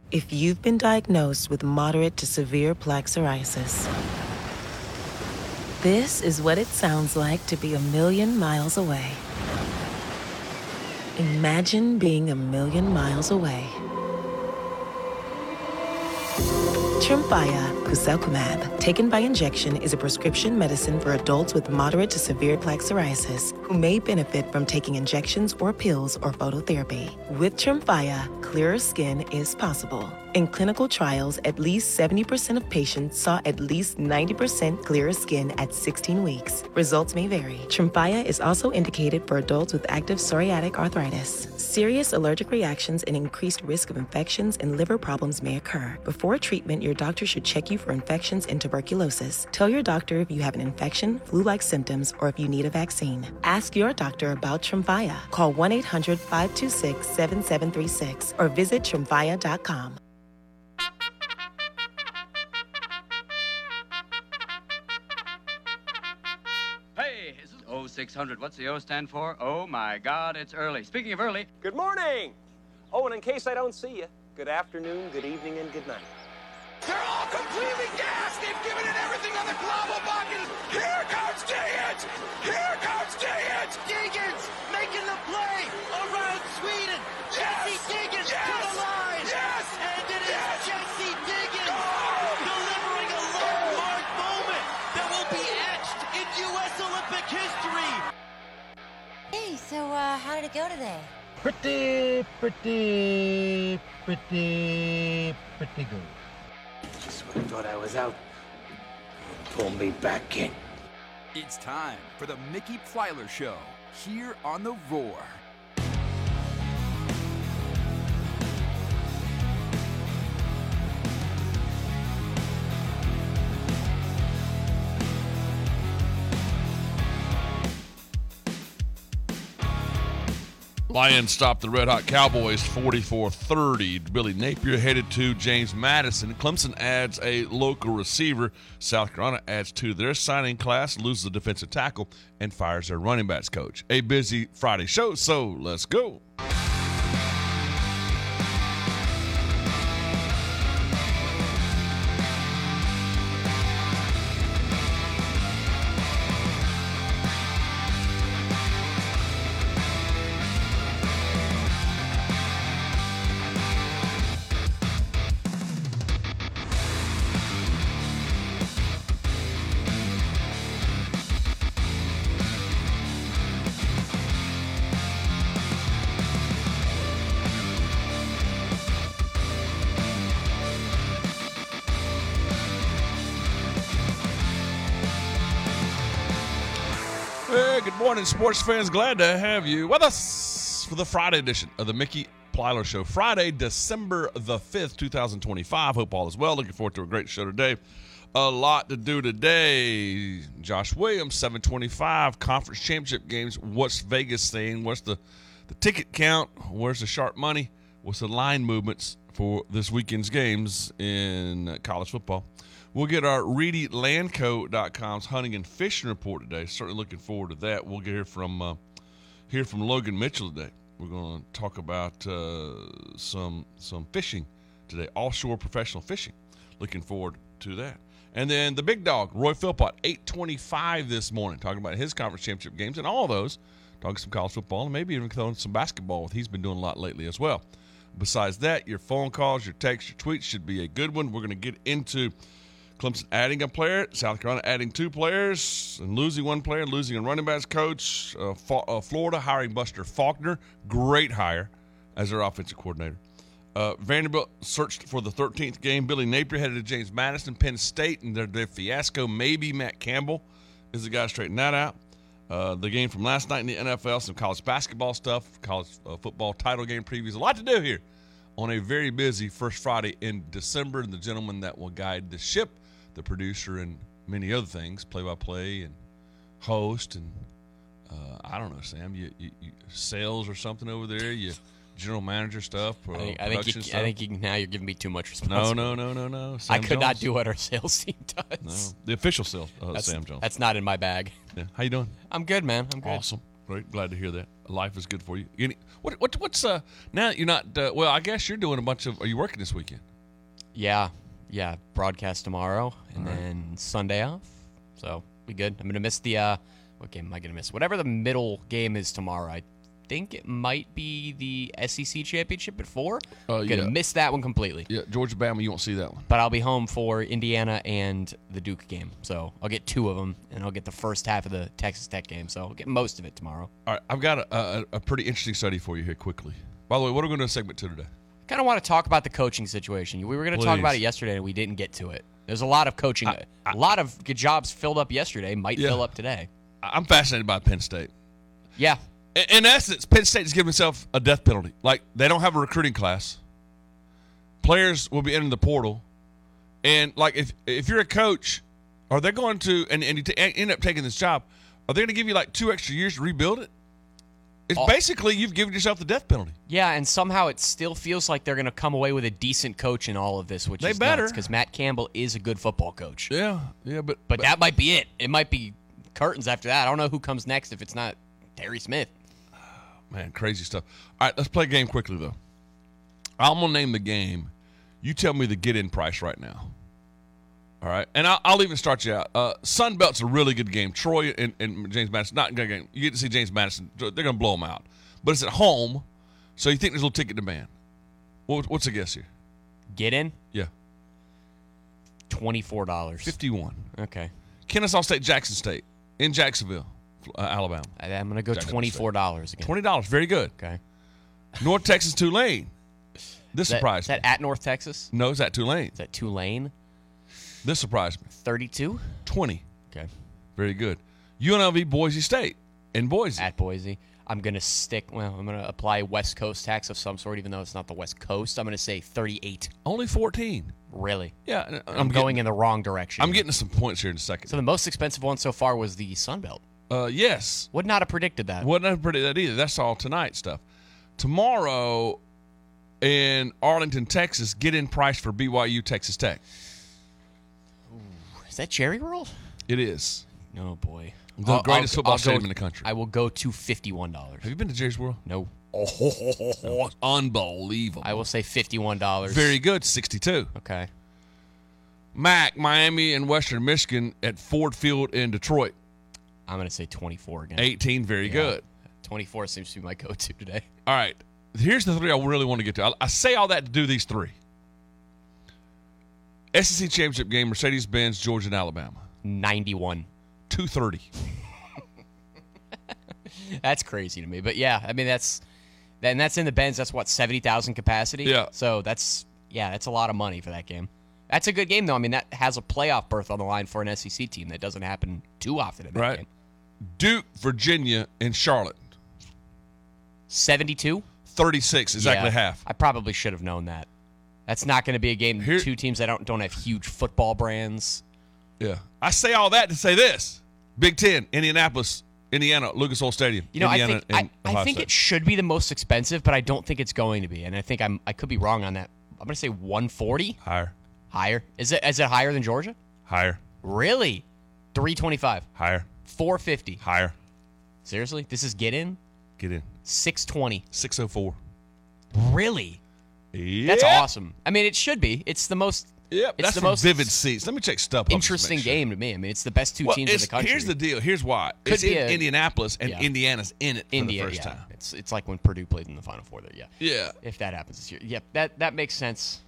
If you've been diagnosed with moderate to severe plaque psoriasis, this is what it sounds like to be a million miles away. Imagine being a million miles away. Tremfya guselkumab, taken by injection, is a prescription medicine for adults with moderate to severe plaque psoriasis who may benefit from taking injections or pills or phototherapy. With Tremfya, clearer skin is possible. In clinical trials, at least 70% of patients saw at least 90% clearer skin at 16 weeks. Results may vary. Tremfya is also indicated for adults with active psoriatic arthritis. Serious allergic reactions and increased risk of infections and liver problems may occur. Before treatment, your doctor should check you for infections and tuberculosis. Tell your doctor if you have an infection, flu-like symptoms, or if you need a vaccine. Ask your doctor about Tremfya. Call 1-800-526-7736 or visit Tremfya.com. Hey, this is 0600. What's the O stand for? Oh, my God, it's early. Speaking of early... Good morning! Oh, and in case I don't see you, good afternoon, good evening, and good night. They're all completely gassed! They've given it everything on the global bucket! Here comes Degens! Here comes Degens! Degens making the play around Sweden! Jesse Degens to the line! Yes! And it is Jesse Degens delivering a landmark moment that will be etched in U.S. Olympic history! Hey, so how did it go today? Pretty good. Just when I thought I was out, pull me back in. It's time for the Mickey Plyler Show, here on The Roar. Lions stopped the Red Hot Cowboys 44-30. Billy Napier headed to James Madison. Clemson adds a local receiver. South Carolina adds to their signing class, loses a defensive tackle, and fires their running backs coach. A busy Friday show, so let's go. Good morning, sports fans. Glad to have you with us for the Friday edition of the Mickey Plyler Show. Friday, December the 5th, 2025. Hope all is well. Looking forward to a great show today. A lot to do today. Josh Williams, 725, conference championship games. What's Vegas saying? What's the ticket count? Where's the sharp money? What's the line movements for this weekend's games in college football? We'll get our ReedyLandco.com's hunting and fishing report today. Certainly looking forward to that. We'll hear from Logan Mitchell today. We're going to talk about some fishing today, offshore professional fishing. Looking forward to that. And then the big dog, Roy Philpott, 8:25 this morning, talking about his conference championship games and all those. Talking some college football and maybe even throwing some basketball. He's been doing a lot lately as well. Besides that, your phone calls, your texts, your tweets should be a good one. We're going to get into Clemson adding a player, South Carolina adding two players, and losing one player, losing a running backs coach. Florida hiring Buster Faulkner, great hire as their offensive coordinator. Vanderbilt searched for the 13th game. Billy Napier headed to James Madison, Penn State, and their fiasco. Maybe Matt Campbell is the guy to straighten that out. The game from last night in the NFL, some college basketball stuff, college football title game previews. A lot to do here on a very busy first Friday in December. And the gentleman that will guide the ship, the producer, and many other things, play-by-play and host, and I don't know, Sam, you sales or something over there, you general manager stuff, I think now you're giving me too much responsibility. No. I could not do what our sales team does. No, the official sales, Sam Jones. That's not in my bag. Yeah. How you doing? I'm good, man. I'm good. Awesome. Great. Glad to hear that. Life is good for you. What's now that you're not, well, I guess you're doing a bunch of, are you working this weekend? Yeah. Broadcast tomorrow and then Sunday off. So we good. I'm going to miss the, what game am I going to miss? Whatever the middle game is tomorrow. I think it might be the SEC championship at 4. Going to miss that one completely. Yeah, Georgia-Bama, you won't see that one. But I'll be home for Indiana and the Duke game. So I'll get 2 of them, and I'll get the first half of the Texas Tech game. So I'll get most of it tomorrow. All right, I've got a pretty interesting study for you here quickly. By the way, what are we going to do in segment 2 today? I kind of want to talk about the coaching situation. We were going to talk about it yesterday, and we didn't get to it. There's a lot of coaching. A lot of good jobs filled up yesterday, might fill up today. I'm fascinated by Penn State. Yeah. In essence, Penn State is giving itself a death penalty. Like, they don't have a recruiting class. Players will be entering the portal. And, like, if you're a coach, are they going to, and you end up taking this job, are they going to give you, like, 2 extra years to rebuild it? It's basically you've given yourself the death penalty. Yeah, and somehow it still feels like they're going to come away with a decent coach in all of this, which is nuts, because Matt Campbell is a good football coach. Yeah, but that might be it. It might be curtains after that. I don't know who comes next if it's not Terry Smith. Man, crazy stuff. All right, let's play a game quickly, though. I'm going to name the game. You tell me the get-in price right now. All right? And I'll even start you out. Sun Belt's a really good game. Troy and James Madison, not a good game. You get to see James Madison. They're going to blow them out. But it's at home, so you think there's a little ticket demand. What's the guess here? Get in? Yeah. $24. $51. Okay. Kennesaw State, Jackson State in Jacksonville, Alabama. I'm going to go $24 again. $20. Very good. Okay. North Texas, Tulane. This surprised me. Is that at North Texas? No, it's at Tulane. Is that Tulane? This surprised me. 32? 20. Okay. Very good. UNLV, Boise State in Boise. At Boise. I'm going to apply West Coast tax of some sort, even though it's not the West Coast. I'm going to say 38. Only 14. Really? Yeah. I'm going in the wrong direction. I'm getting to some points here in a second. So the most expensive one so far was the Sun Belt. Yes. Would not have predicted that. Wouldn't have predicted that either. That's all tonight stuff. Tomorrow in Arlington, Texas, get in price for BYU, Texas Tech. Ooh, is that Jerry World? It is. Oh, boy. The greatest football stadium in the country. I will go to $51. Have you been to Jerry's World? No. Oh, unbelievable. I will say $51. Very good, 62. Okay. MAC, Miami, and Western Michigan at Ford Field in Detroit. I'm going to say 24 again. 18, very good. 24 seems to be my go-to today. All right. Here's the 3 I really want to get to. I say all that to do these 3. SEC Championship game, Mercedes-Benz, Georgia, and Alabama. 91. 230. That's crazy to me. But, yeah, I mean, that's in the Benz. That's, 70,000 capacity? Yeah. So, that's a lot of money for that game. That's a good game, though. I mean, that has a playoff berth on the line for an SEC team. That doesn't happen too often in that game. Duke, Virginia, and Charlotte. 72? 36, exactly half. I probably should have known that. That's not going to be a game. 2 teams that don't have huge football brands. Yeah. I say all that to say this. Big Ten, Indianapolis, Indiana, Lucas Oil Stadium. I think it should be the most expensive, but I don't think it's going to be. And I think I could be wrong on that. I'm going to say 140. Higher. Is it higher than Georgia? Higher. Really? 325. Higher. 450. Higher. Seriously? This is get in? Get in. 620. 604. Really? Yeah. That's awesome. I mean, it should be. It's the most. Yeah, that's the most vivid seats. Let me check StubHub. Interesting game to me. I mean, it's the best 2 teams in the country. Here's the deal. Here's why. It's in Indianapolis, and Indiana's in it for the first time. It's like when Purdue played in the Final Four there. Yeah. Yeah. If that happens this year. Yep. That makes sense.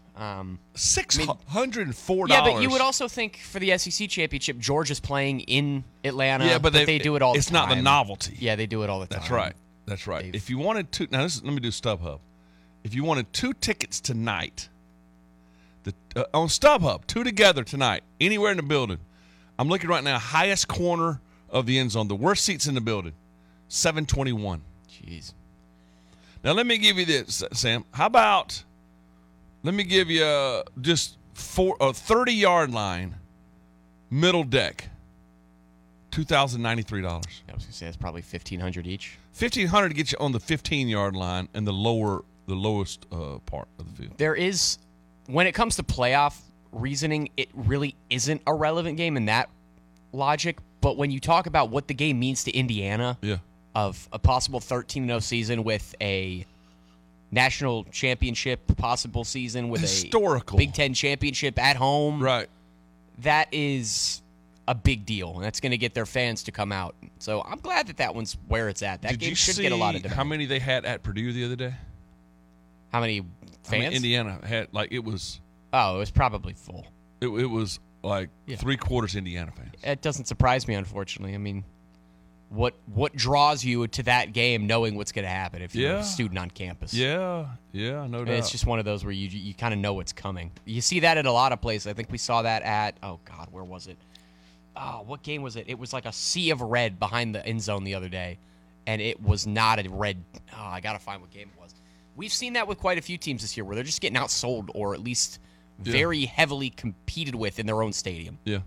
$604. Yeah, but you would also think for the SEC championship, Georgia's playing in Atlanta. Yeah, but they do it all the time. It's not the novelty. Yeah, they do it all the time. That's right. If you wanted to, let me do StubHub. If you wanted 2 tickets tonight, on StubHub, 2 together tonight, anywhere in the building, I'm looking right now, highest corner of the end zone, the worst seats in the building, 721. Jeez. Now let me give you this, Sam. How about? Let me give you just a 30-yard line, middle deck, $2,093. I was going to say that's probably $1,500 each. $1,500 to get you on the 15-yard line and the lowest part of the field. There is, when it comes to playoff reasoning, it really isn't a relevant game in that logic. But when you talk about what the game means to Indiana, of a possible 13-0 season with a national championship possible season with historical a Big Ten championship at home. Right. That is a big deal, and that's going to get their fans to come out. So I'm glad that one's where it's at. That game should get a lot of demand. How many they had at Purdue the other day? How many fans? I mean, Indiana had, like, it was... Oh, it was probably full. It was, like, 3/4 Indiana fans. It doesn't surprise me, unfortunately. I mean, what draws you to that game knowing what's going to happen if you're a student on campus? Yeah, no doubt. It's just one of those where you kind of know what's coming. You see that at a lot of places. I think we saw that at, oh, God, where was it? Oh, what game was it? It was like a sea of red behind the end zone the other day, and it was not a red. Oh, I got to find what game it was. We've seen that with quite a few teams this year where they're just getting outsold or at least very heavily competed with in their own stadium. Yeah.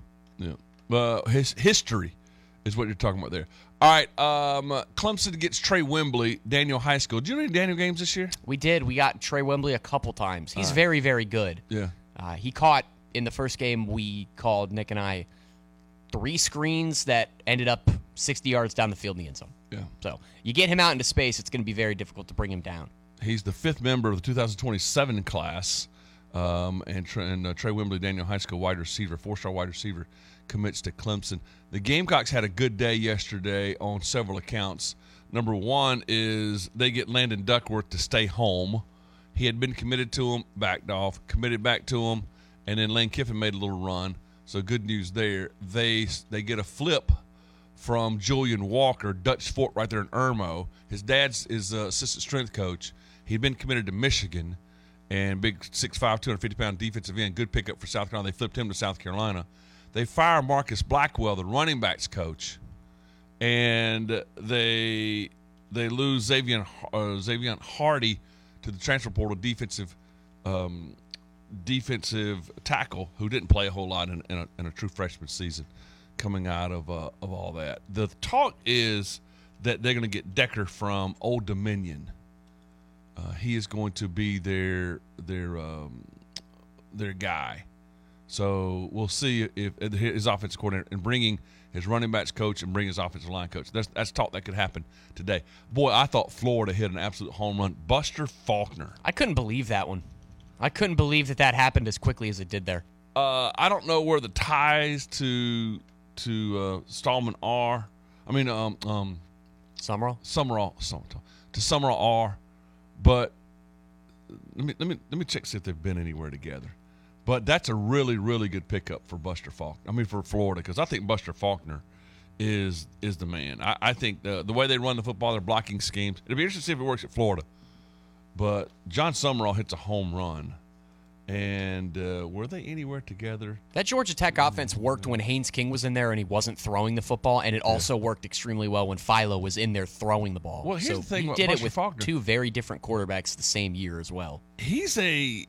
His history is what you're talking about there. All right, Clemson gets Trey Wembley, Daniel High School. Did you know any Daniel games this year? We did. We got Trey Wembley a couple times. He's very, very good. Yeah. He caught, in the first game we called, Nick and I, 3 screens that ended up 60 yards down the field in the end zone. Yeah. So you get him out into space, it's going to be very difficult to bring him down. He's the 5th member of the 2027 class. And Trey Wembley, Daniel High School wide receiver, 4-star wide receiver, commits to Clemson. The Gamecocks had a good day yesterday on several accounts. Number one is they get Landon Duckworth to stay home. He had been committed to him, backed off, committed back to him, and then Lane Kiffin made a little run. So good news there. They get a flip from Julian Walker, Dutch Fort right there in Irmo. His dad's is assistant strength coach. He'd been committed to Michigan, and big 6'5", 250-pound defensive end. Good pickup for South Carolina. They flipped him to South Carolina. They fire Marcus Blackwell, the running backs coach, and they lose Xavier Hardy to the transfer portal, defensive tackle who didn't play a whole lot in a true freshman season coming out of all that. The talk is that they're going to get Decker from Old Dominion. He is going to be their guy. So we'll see if his offensive coordinator and bringing his running backs coach and bring his offensive line coach. That's talk that could happen today. Boy, I thought Florida hit an absolute home run. Buster Faulkner. I couldn't believe that one. I couldn't believe that happened as quickly as it did there. I don't know where the ties to Stallman are. I mean, Summerall to Summerall are, but let me check see if they've been anywhere together. But that's a really, really good pickup for Buster Faulkner. I mean, for Florida, because I think Buster Faulkner is the man. I think the way they run the football, their blocking schemes. It'll be interesting to see if it works at Florida. But John Summerall hits a home run. And were they anywhere together? That Georgia Tech offense worked when Haynes King was in there and he wasn't throwing the football, and it also worked extremely well when Philo was in there throwing the ball. Well, here's the thing he about did Buster it with Faulkner. 2 very different quarterbacks the same year as well. He's a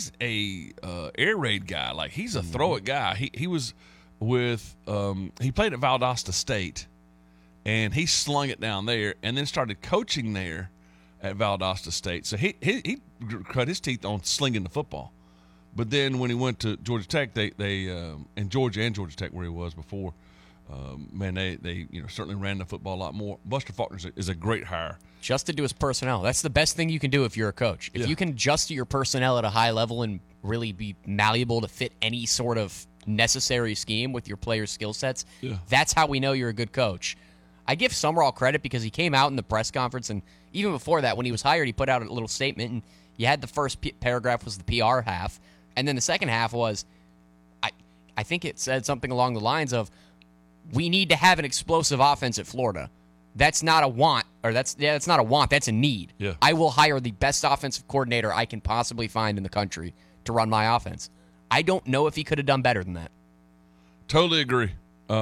air raid guy. Like, he's a throw it guy. He was with he played at Valdosta State, and he slung it down there, and then started coaching there at Valdosta State. So he cut his teeth on slinging the football. But then when he went to Georgia Tech, they and Georgia Tech where he was before, they certainly ran the football a lot more. Buster Faulkner is a great hire. Adjusted to his personnel. That's the best thing you can do if you're a coach. If you can adjust to your personnel at a high level and really be malleable to fit any sort of necessary scheme with your players' skill sets, that's how we know you're a good coach. I give Summerall credit because he came out in the press conference, and even before that, when he was hired, he put out a little statement, and you had the first paragraph was the PR half. And then the second half was, I think it said something along the lines of, we need to have an explosive offense at Florida. That's not a want, or that's not a want, that's a need. Yeah. I will hire the best offensive coordinator I can possibly find in the country to run my offense. I don't know if he could have done better than that. Totally agree.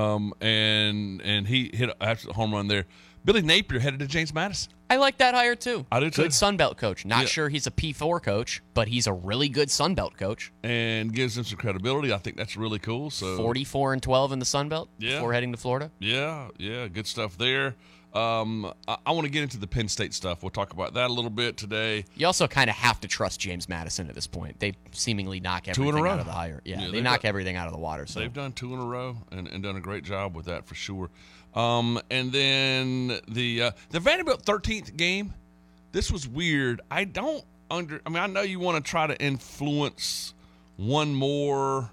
And he hit an absolute home run there. Billy Napier headed to James Madison. I like that hire, too. I do, too. Good Sunbelt coach. Not sure he's a P4 coach, but he's a really good Sunbelt coach. And gives him some credibility. I think that's really cool. So 44-12 in the Sunbelt before heading to Florida. Yeah, good stuff there. I want to get into the Penn State stuff. We'll talk about that a little bit today. You also kind of have to trust James Madison at this point. They seemingly knock everything out of the hire. Yeah, they knock everything out of the water. So they've done 2 in a row and done a great job with that for sure. And then the Vanderbilt 13th game. This was weird. I know you want to try to influence one more.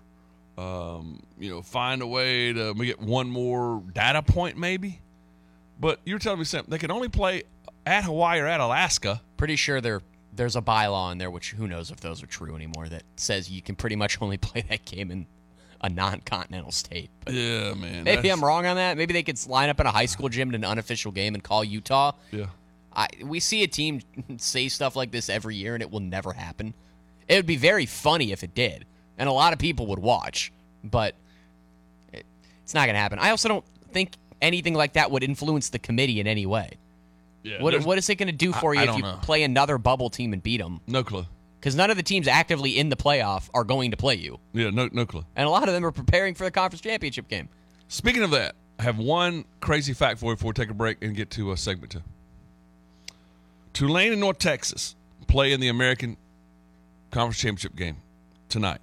Find a way to get one more data point maybe. But you're telling me something. They can only play at Hawaii or at Alaska. Pretty sure there's a bylaw in there, which who knows if those are true anymore, that says you can pretty much only play that game in a non-continental state. But yeah, man. Maybe I'm wrong on that. Maybe they could line up in a high school gym in an unofficial game and call Utah. Yeah. We see a team say stuff like this every year, and it will never happen. It would be very funny if it did, and a lot of people would watch, but it's not going to happen. I also don't think anything like that would influence the committee in any way. Yeah, what is it going to do for you if you play another bubble team and beat them? No clue. Because none of the teams actively in the playoff are going to play you. Yeah, no clue. And a lot of them are preparing for the conference championship game. Speaking of that, I have one crazy fact for you before we take a break and get to segment 2. Tulane and North Texas play in the American Conference Championship game tonight.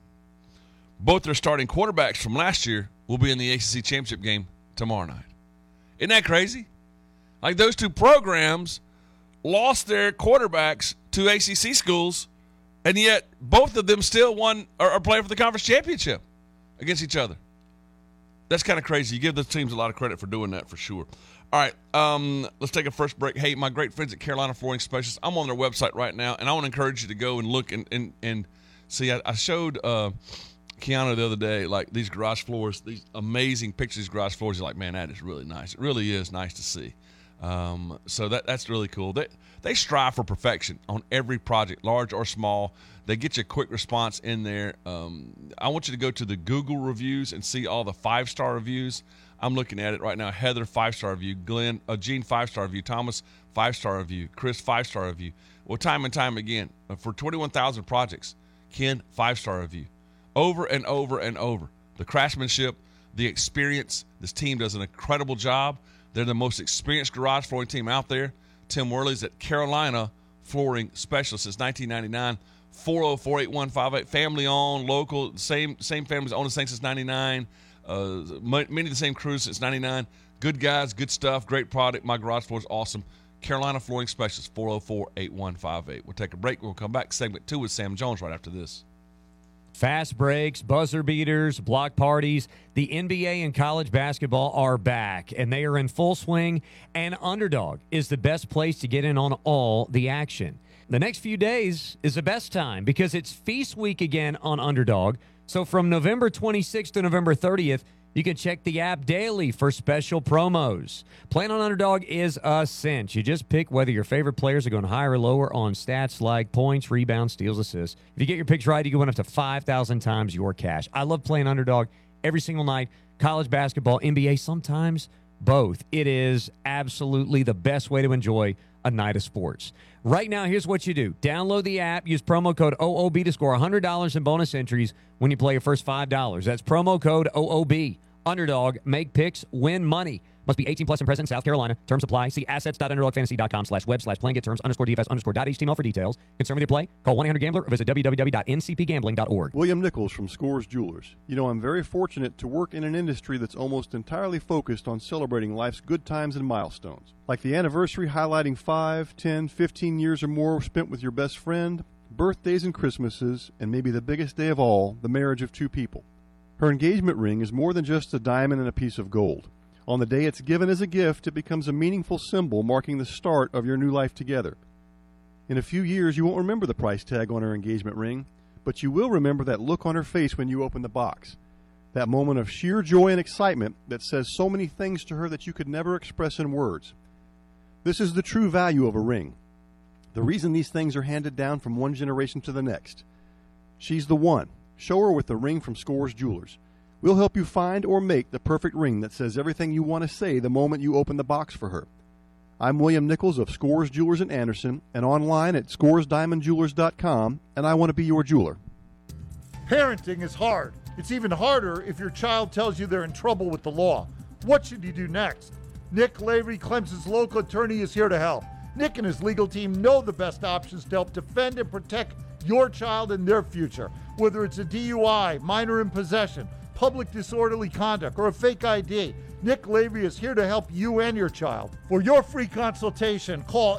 Both their starting quarterbacks from last year will be in the ACC Championship game tomorrow night. Isn't that crazy? Like, those 2 programs lost their quarterbacks to ACC schools, and yet both of them still are playing for the conference championship against each other. That's kind of crazy. You give those teams a lot of credit for doing that for sure. All right, let's take a first break. Hey, my great friends at Carolina Flooring Specialists, I'm on their website right now, and I want to encourage you to go and look and see. I showed Kiana the other day, like, these garage floors, these amazing pictures of these garage floors. You're like, man, that is really nice. It really is nice to see. So that's really cool. They strive for perfection on every project, large or small. They get you a quick response in there. I want you to go to the Google reviews and see all the 5-star reviews. I'm looking at it right now. Heather, 5-star review. Gene, 5-star review. Thomas, 5-star review. Chris, 5-star review. Well, time and time again, for 21,000 projects, Ken, 5-star review. Over and over and over. The craftsmanship, the experience. This team does an incredible job. They're the most experienced garage flooring team out there. Tim Worley's at Carolina Flooring Specialists since 1999. 404-8158. Family-owned, local, same families owned the same since 99. Many of the same crews since 99. Good guys, good stuff, great product. My garage floor is awesome. Carolina Flooring Specialists, 404-8158. We'll take a break. We'll come back. Segment 2 with Sam Jones right after this. Fast breaks, buzzer beaters, block parties. The NBA and college basketball are back, and they are in full swing, and Underdog is the best place to get in on all the action. The next few days is the best time because it's feast week again on Underdog. So from November 26th to November 30th, you can check the app daily for special promos. Playing on Underdog is a cinch. You just pick whether your favorite players are going higher or lower on stats like points, rebounds, steals, assists. If you get your picks right, you can win up to 5,000 times your cash. I love playing Underdog every single night. College basketball, NBA, sometimes both. It is absolutely the best way to enjoy a night of sports. Right now, here's what you do. Download the app. Use promo code OOB to score $100 in bonus entries when you play your first $5. That's promo code OOB. Underdog. Make picks. Win money. Must be 18 plus and present in South Carolina. Terms apply. See assets.underdogfantasy.com/web/playinggetterms_DFS.html for details. Concerned with your play? Call 1-800-GAMBLER or visit www.ncpgambling.org. William Nichols from Scores Jewelers. You know, I'm very fortunate to work in an industry that's almost entirely focused on celebrating life's good times and milestones. Like the anniversary highlighting 5, 10, 15 years or more spent with your best friend, birthdays and Christmases, and maybe the biggest day of all, the marriage of 2 people. Her engagement ring is more than just a diamond and a piece of gold. On the day it's given as a gift, it becomes a meaningful symbol marking the start of your new life together. In a few years, you won't remember the price tag on her engagement ring, but you will remember that look on her face when you open the box. That moment of sheer joy and excitement that says so many things to her that you could never express in words. This is the true value of a ring. The reason these things are handed down from one generation to the next. She's the one. Show her with the ring from Scores Jewelers. We'll help you find or make the perfect ring that says everything you want to say the moment you open the box for her. I'm William Nichols of Scores Jewelers in Anderson and online at scoresdiamondjewelers.com, and I want to be your jeweler. Parenting is hard. It's even harder if your child tells you they're in trouble with the law. What should you do next? Nick Lavery, Clemson's local attorney, is here to help. Nick and his legal team know the best options to help defend and protect your child and their future. Whether it's a DUI, minor in possession, public disorderly conduct, or a fake ID, Nick Lavery is here to help you and your child. For your free consultation, call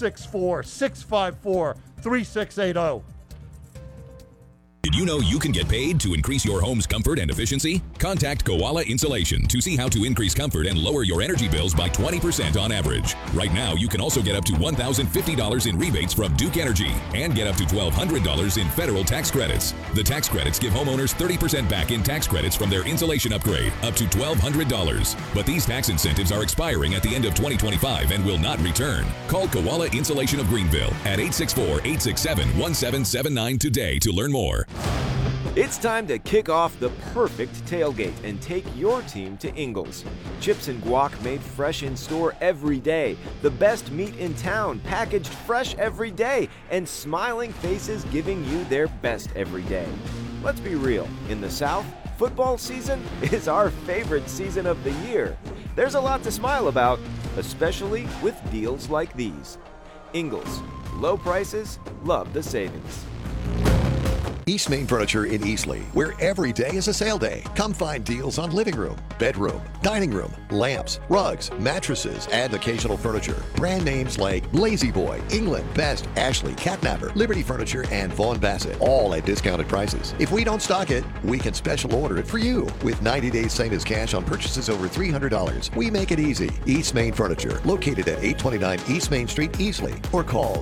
864-654-3680. Did you know you can get paid to increase your home's comfort and efficiency? Contact Koala Insulation to see how to increase comfort and lower your energy bills by 20% on average. Right now, you can also get up to $1,050 in rebates from Duke Energy and get up to $1,200 in federal tax credits. The tax credits give homeowners 30% back in tax credits from their insulation upgrade, up to $1,200. But these tax incentives are expiring at the end of 2025 and will not return. Call Koala Insulation of Greenville at 864-867-1779 today to learn more. It's time to kick off the perfect tailgate and take your team to Ingles. Chips and guac made fresh in store every day. The best meat in town packaged fresh every day. And smiling faces giving you their best every day. Let's be real, in the South, football season is our favorite season of the year. There's a lot to smile about, especially with deals like these. Ingles, low prices, love the savings. East Main Furniture in Eastleigh, where every day is a sale day. Come find deals on living room, bedroom, dining room, lamps, rugs, mattresses, and occasional furniture. Brand names like Lazy Boy, England, Best, Ashley, Catnapper, Liberty Furniture, and Vaughn Bassett, all at discounted prices. If we don't stock it, we can special order it for you. With 90 days same as cash on purchases over $300. We make it easy. East Main Furniture, located at 829 East Main Street, Eastleigh, or call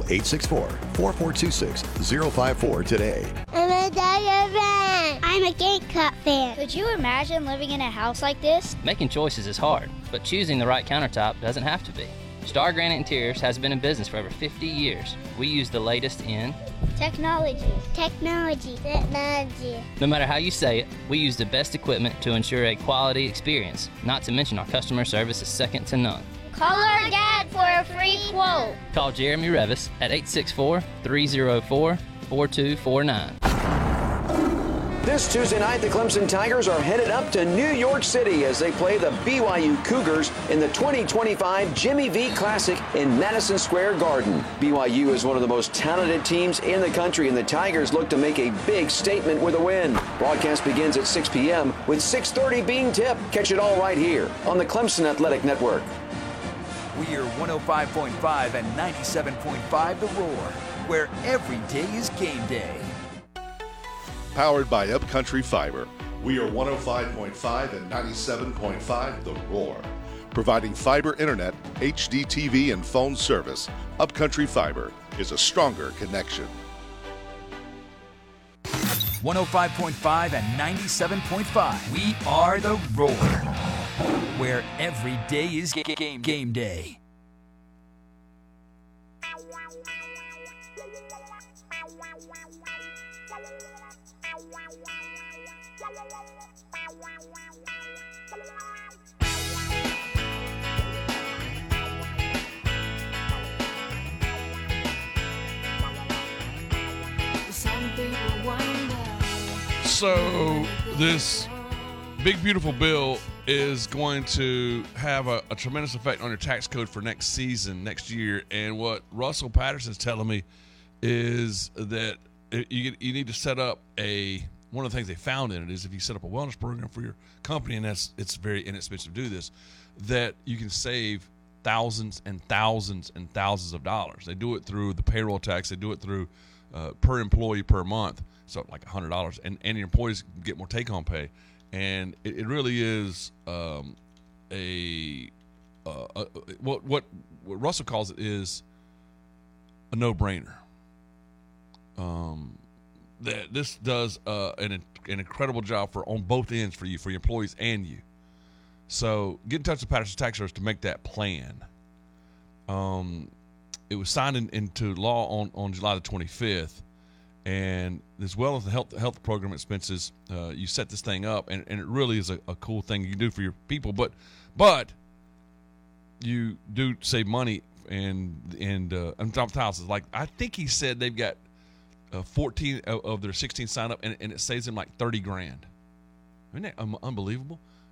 864-4426-054 today. I'm a Gamecock fan. Could you imagine living in a house like this? Making choices is hard, but choosing the right countertop doesn't have to be. Star Granite Interiors has been in business for over 50 years. We use the latest in technology. No matter how you say it, we use the best equipment to ensure a quality experience, not to mention our customer service is second to none. Call our dad for a free quote. Call Jeremy Revis at 864-304-4249. This Tuesday night, the Clemson Tigers are headed up to New York City as they play the BYU Cougars in the 2025 Jimmy V Classic in Madison Square Garden. BYU is one of the most talented teams in the country, and the Tigers look to make a big statement with a win. Broadcast begins at 6 p.m. with 6:30 being tipped. Catch it all right here on the Clemson Athletic Network. We are 105.5 and 97.5 The Roar, where every day is game day. Powered by Upcountry Fiber. We are 105.5 and 97.5 The Roar. Providing fiber internet, HD TV, and phone service, Upcountry Fiber is a stronger connection. 105.5 and 97.5. We are The Roar, where every day is game day. So this big, beautiful bill is going to have a tremendous effect on your tax code for next season, next year. And what Russell Patterson's telling me is that you need to set up one of the things they found in it is if you set up a wellness program for your company, and it's very inexpensive to do this, that you can save thousands and thousands and thousands of dollars. They do it through the payroll tax. They do it through per employee per month, so like $100, and your employees get more take-home pay. And it really is what Russell calls it is a no-brainer. That this does an incredible job on both ends for you, for your employees and you. So get in touch with Patterson Tax Service to make that plan. It was signed into law on July the 25th, and as well as the health program expenses, you set this thing up, and it really is a cool thing you can do for your people. But you do save money, and Tom Tiles is like, I think he said they've got 14 of their 16 sign up, and it saves them like $30,000. Isn't that unbelievable?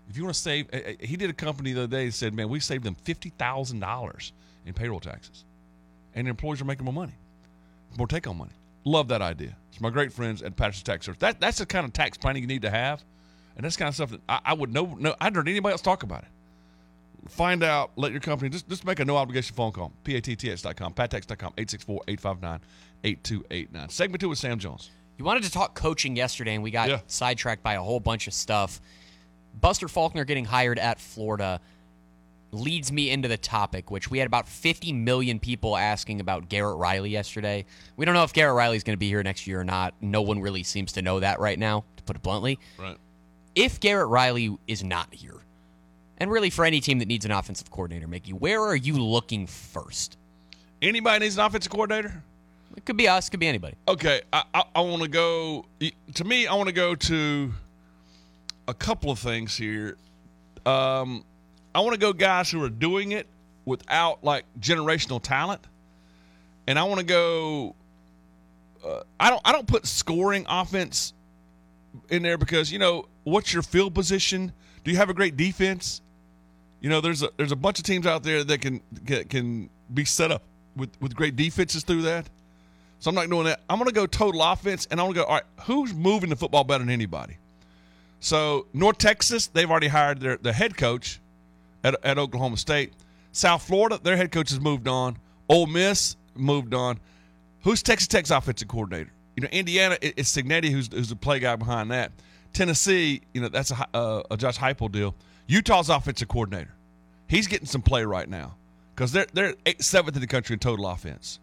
If you want to save, he did a company the other day that said, man, we saved them $50,000 in payroll taxes. And the employees are making more money, more take-home money. Love that idea. It's my great friends at Patterson Tax Service. That's the kind of tax planning you need to have. And that's the kind of stuff that I would know. I hadn't heard anybody else talk about it. Find out, let your company, just make a no-obligation phone call. PATTX.com, PatTax.com, 864-859-8289. Segment 2 with Sam Jones. You wanted to talk coaching yesterday, and we got sidetracked by a whole bunch of stuff. Buster Faulkner getting hired at Florida leads me into the topic, which we had about 50 million people asking about Garrett Riley yesterday. We don't know if Garrett Riley's going to be here next year or not. No one really seems to know that right now, to put it bluntly. Right. If Garrett Riley is not here, and really for any team that needs an offensive coordinator, Mickey, where are you looking first? Anybody needs an offensive coordinator? It could be us. Could be anybody. Okay. I want to go – to me, I want to go to a couple of things here. I want to go guys who are doing it without, like, generational talent. And I want to go I don't put scoring offense in there because, you know, what's your field position? Do you have a great defense? You know, there's a bunch of teams out there that can be set up with great defenses through that. So I'm not doing that. I'm going to go total offense, and I want to go, all right, who's moving the football better than anybody? So North Texas, they've already hired the head coach at Oklahoma State. South Florida, their head coach has moved on. Ole Miss moved on. Who's Texas Tech's offensive coordinator? You know, Indiana, it's Cignetti who's the play guy behind that. Tennessee, you know, that's a Josh Heupel deal. Utah's offensive coordinator, he's getting some play right now because they're 7th in the country in total offense.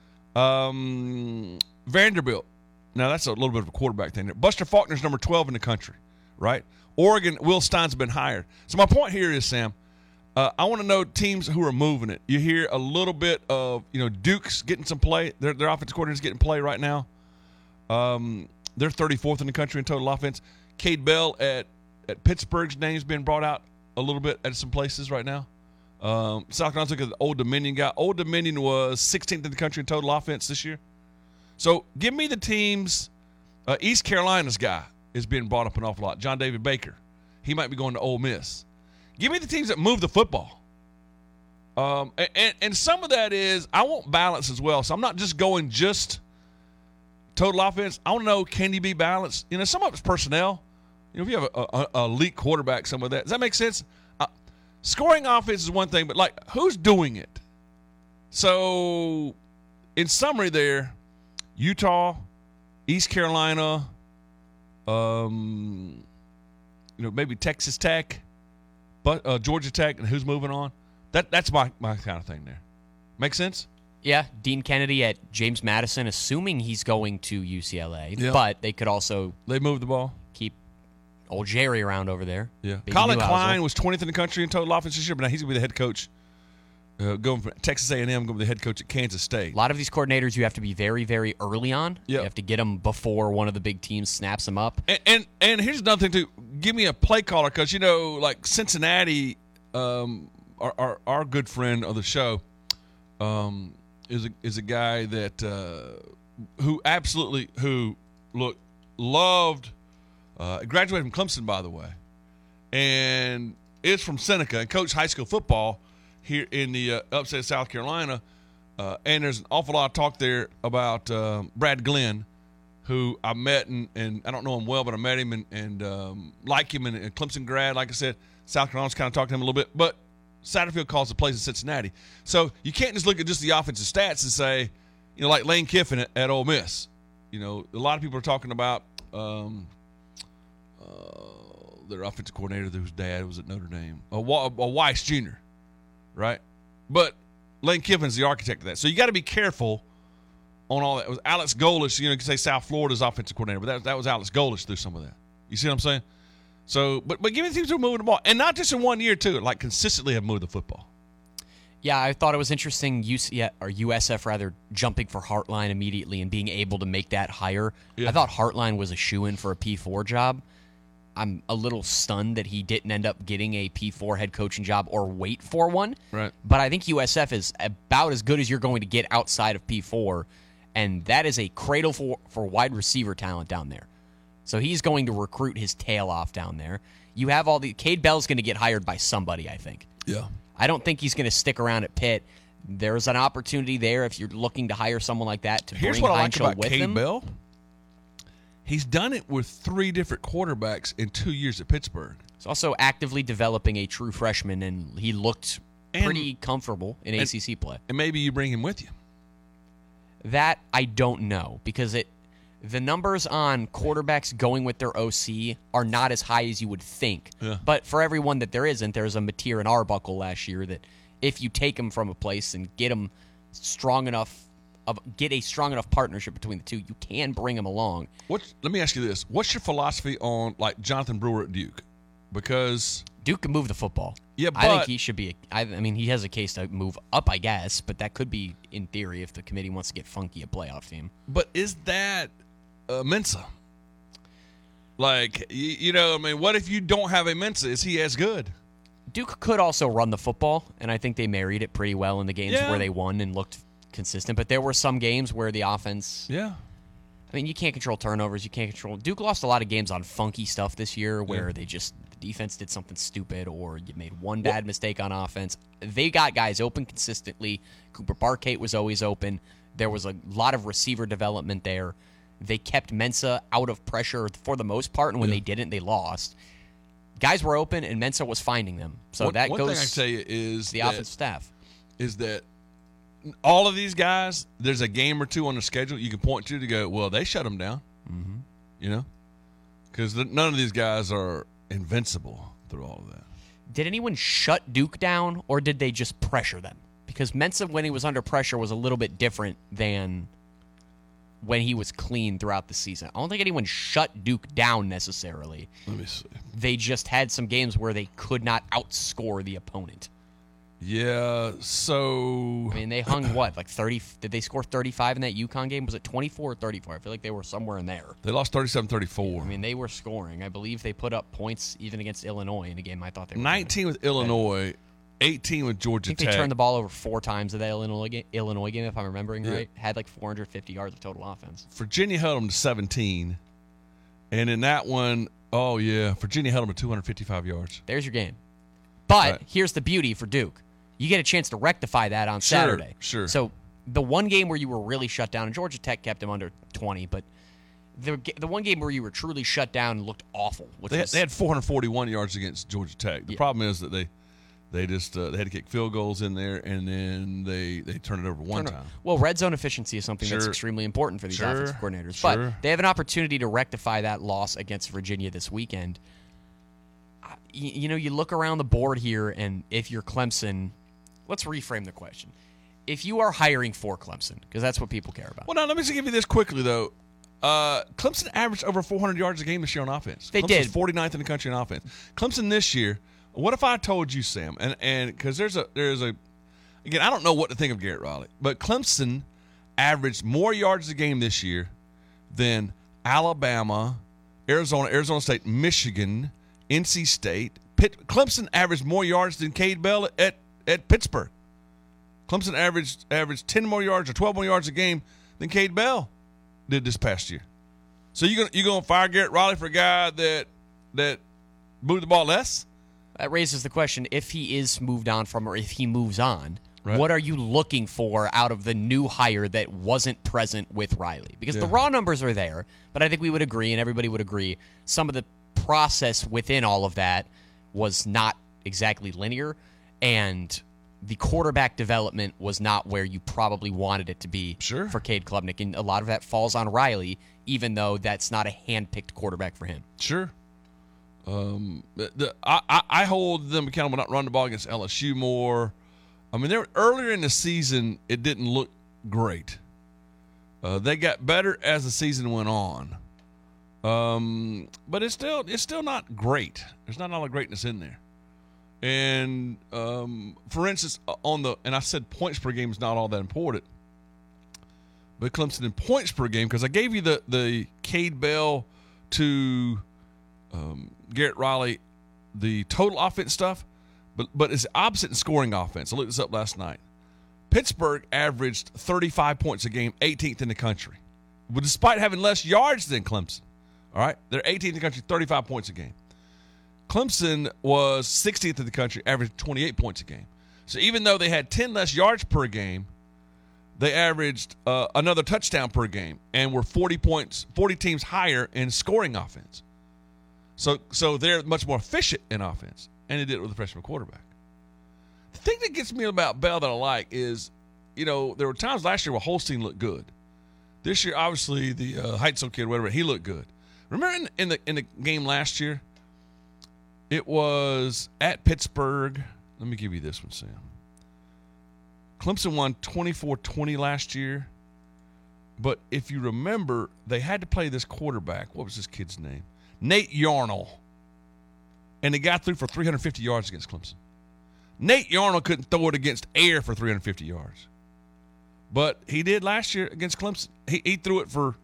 Vanderbilt, now that's a little bit of a quarterback thing there. Buster Faulkner's number 12 in the country, right? Oregon, Will Stein's been hired. So my point here is, Sam, I want to know teams who are moving it. You hear a little bit of, you know, Duke's getting some play. Their offensive coordinator's getting play right now. They're 34th in the country in total offense. Cade Bell at Pittsburgh's name's been brought out a little bit at some places right now. South Carolina's looking at the Old Dominion guy. Old Dominion was 16th in the country in total offense this year. So give me the teams. East Carolina's guy is being brought up an awful lot. John David Baker. He might be going to Ole Miss. Give me the teams that move the football. And some of that is I want balance as well. So I'm not just going just total offense. I want to know, can you be balanced? You know, some of it's personnel. You know, if you have a elite quarterback, some of that. Does that make sense? Scoring offense is one thing, but, like, who's doing it? So, in summary there, Utah, East Carolina, you know, maybe Texas Tech, but Georgia Tech, and who's moving on. That's my kind of thing there. Make sense? Yeah, Dean Kennedy at James Madison, assuming he's going to UCLA, Yep. but they could also they move the ball, keep old Jerry around over there. Yeah, Baby Colin Newhouse. Klein was 20th in the country in total offense this year, but now he's going to be the head coach. Going from Texas A&M, going to be the head coach at Kansas State. A lot of these coordinators you have to be very, very early on. Yeah. You have to get them before one of the big teams snaps them up. And here's another thing too. Give me a play caller because, you know, like Cincinnati, our good friend of the show, is a guy that who loved graduated from Clemson, by the way, and is from Seneca and coached high school football here in the upstate of South Carolina. And there's an awful lot of talk there about Brad Glenn, who I met, and I don't know him well, but I met him and like him, and Clemson grad. Like I said, South Carolina's kind of talked to him a little bit, but Satterfield calls the plays in Cincinnati. So you can't just look at just the offensive stats and say, you know, like Lane Kiffin at Ole Miss. You know, a lot of people are talking about their offensive coordinator whose dad was at Notre Dame, a Weiss Jr., right? But Lane Kiffin's the architect of that. So you got to be careful on all that. It was Alex Golesh, you know, you could say South Florida's offensive coordinator, but that was Alex Golesh through some of that. You see what I'm saying? So, but give me the teams who are moving the ball, and not just in 1 year too, like consistently have moved the football. Yeah, I thought it was interesting. USF rather jumping for Hartline immediately and being able to make that hire. Yeah. I thought Hartline was a shoo-in for a P4 job. I'm a little stunned that he didn't end up getting a P4 head coaching job or wait for one. Right. But I think USF is about as good as you're going to get outside of P4, and that is a cradle for wide receiver talent down there. So he's going to recruit his tail off down there. You have all the Cade Bell's going to get hired by somebody, I think. Yeah. I don't think he's going to stick around at Pitt. There's an opportunity there if you're looking to hire someone like that to Here's bring what I like Heinkel about with Cade him. Bell. He's done it with 3 different quarterbacks in 2 years at Pittsburgh. He's also actively developing a true freshman, and he looked pretty comfortable in ACC play. And maybe you bring him with you. That I don't know, because the numbers on quarterbacks going with their OC are not as high as you would think. Yeah. But for everyone that there isn't, there's a Mateer and Arbuckle last year that if you take them from a place and get a strong enough partnership between the two, you can bring them along. Let me ask you this. What's your philosophy on like Jonathan Brewer at Duke? Because Duke can move the football. Yeah, but I think he should be. I mean, he has a case to move up, I guess, but that could be, in theory, if the committee wants to get funky, a playoff team. But is that Mensa? Like, you know, I mean, what if you don't have a Mensa? Is he as good? Duke could also run the football, and I think they married it pretty well in the games where they won and looked consistent. But there were some games where the offense... Yeah. I mean, you can't control turnovers. You can't control... Duke lost a lot of games on funky stuff this year where the defense did something stupid or you made one bad mistake on offense. They got guys open consistently. Cooper Barkate was always open. There was a lot of receiver development there. They kept Mensa out of pressure for the most part, and when they didn't, they lost. Guys were open, and Mensa was finding them. So one goes thing I can tell you is the offensive staff. Is that all of these guys, there's a game or two on the schedule you can point to go, well, they shut them down. Mm-hmm. You know? Because none of these guys are invincible through all of that. Did anyone shut Duke down, or did they just pressure them? Because Mensa, when he was under pressure, was a little bit different than when he was clean throughout the season. I don't think anyone shut Duke down necessarily. Let me see. They just had some games where they could not outscore the opponent. Yeah, so... I mean, they hung what, like 30? Did they score 35 in that UConn game? Was it 24 or 34? I feel like they were somewhere in there. They lost 37-34. I mean, they were scoring. I believe they put up points even against Illinois in a game I thought they were 19 with Illinois, 18 with Georgia Tech. I Tech. think they turned the ball over 4 times in that Illinois game, if I'm remembering right. Had like 450 yards of total offense. Virginia held them to 17. And in that one, Virginia held them to 255 yards. There's your game. But here's the beauty for Duke. You get a chance to rectify that on Saturday. Sure. So the one game where you were really shut down, and Georgia Tech kept them under 20, but the one game where you were truly shut down and looked awful. They had 441 yards against Georgia Tech. The problem is that they just they had to kick field goals in there, and then they turned it over one time. Well, red zone efficiency is something that's extremely important for these offensive coordinators. But they have an opportunity to rectify that loss against Virginia this weekend. You know, you look around the board here, and if you're Clemson, let's reframe the question. If you are hiring for Clemson, because that's what people care about. Well, now, let me just give you this quickly, though. Clemson averaged over 400 yards a game this year on offense. They Clemson's did. 49th in the country on offense. Clemson this year, what if I told you, Sam, and because there's a again, I don't know what to think of Garrett Riley, but Clemson averaged more yards a game this year than Alabama, Arizona State, Michigan, NC State. Clemson averaged more yards than Cade Bell at Pittsburgh. Clemson averaged 10 more yards or 12 more yards a game than Cade Bell did this past year. So you gonna fire Garrett Riley for a guy that moved the ball less? That raises the question, if he is moved on from, or if he moves on, right. What are you looking for out of the new hire that wasn't present with Riley? Because the raw numbers are there, but I think we would agree, and everybody would agree, some of the process within all of that was not exactly linear, and the quarterback development was not where you probably wanted it to be for Cade Klubnik, and a lot of that falls on Riley, even though that's not a hand-picked quarterback for him. Sure. I hold them accountable not running the ball against LSU more. I mean, earlier in the season, it didn't look great. They got better as the season went on. But it's still not great. There's not a lot of greatness in there. And for instance, and I said points per game is not all that important, but Clemson in points per game, because I gave you the Cade Bell to Garrett Riley, the total offense stuff, but it's opposite in scoring offense. I looked this up last night. Pittsburgh averaged 35 points a game, 18th in the country, but despite having less yards than Clemson. All right? They're 18th in the country, 35 points a game. Clemson was 60th in the country, averaged 28 points a game. So even though they had 10 less yards per game, they averaged another touchdown per game and were 40 teams higher in scoring offense. So they're much more efficient in offense, and they did it with a freshman quarterback. The thing that gets me about Bell that I like is, there were times last year where Holstein looked good. This year, obviously, the Heitzel kid, whatever, he looked good. Remember in the game last year, it was at Pittsburgh. Let me give you this one, Sam. Clemson won 24-20 last year, but if you remember, they had to play this quarterback. What was this kid's name? Nate Yarnell. And they got through for 350 yards against Clemson. Nate Yarnell couldn't throw it against air for 350 yards. But he did last year against Clemson. He threw it for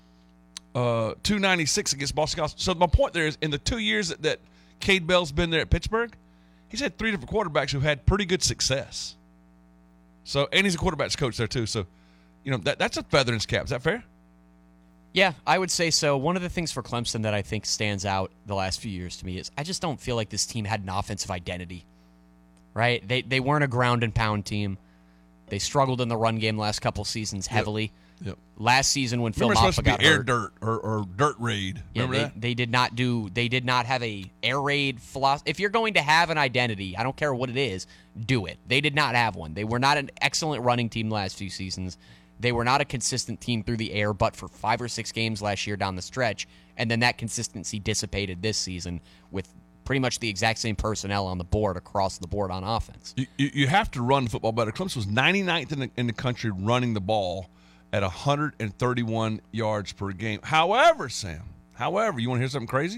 296 against Boston College. So my point there is, in the 2 years that Cade Bell's been there at Pittsburgh, he's had 3 different quarterbacks who've had pretty good success. So, and he's a quarterback's coach there too. So, that's a feather in his cap. Is that fair? Yeah, I would say so. One of the things for Clemson that I think stands out the last few years to me is I just don't feel like this team had an offensive identity, right? They weren't a ground and pound team. They struggled in the run game last couple seasons heavily. Yep. Last season when Phil Maffa got air hurt, dirt or dirt raid. Remember that? They did not have a air raid philosophy. If you're going to have an identity, I don't care what it is, do it. They did not have one. They were not an excellent running team last few seasons. They were not a consistent team through the air, but for 5 or 6 games last year down the stretch, and then that consistency dissipated this season with pretty much the exact same personnel on the board across the board on offense. You have to run football better. Clemson was 99th in the country running the ball at 131 yards per game. However, Sam, you want to hear something crazy?